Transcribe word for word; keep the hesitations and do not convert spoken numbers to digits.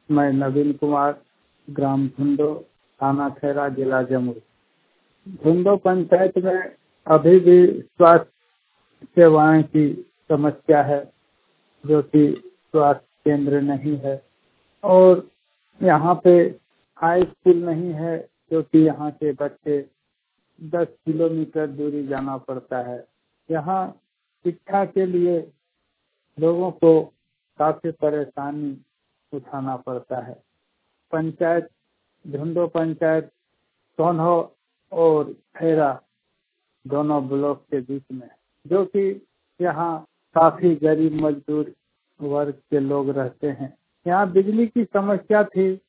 मैं नवीन कुमार, ग्राम धुंदो, थाना खैरा, जिला जमुई। धुंदो पंचायत में अभी भी स्वास्थ्य सेवाएं की समस्या है, जो कि स्वास्थ्य केंद्र नहीं है और यहाँ पे हाई स्कूल नहीं है, क्योंकि यहाँ के बच्चे दस किलोमीटर दूरी जाना पड़ता है। यहाँ शिक्षा के लिए लोगों को काफ़ी परेशानी उठाना पड़ता है। पंचायत धुंदो पंचायत सोनो और खैरा दोनों ब्लॉक के बीच में, जो कि यहाँ काफ़ी गरीब मजदूर वर्ग के लोग रहते हैं। यहाँ बिजली की समस्या थी,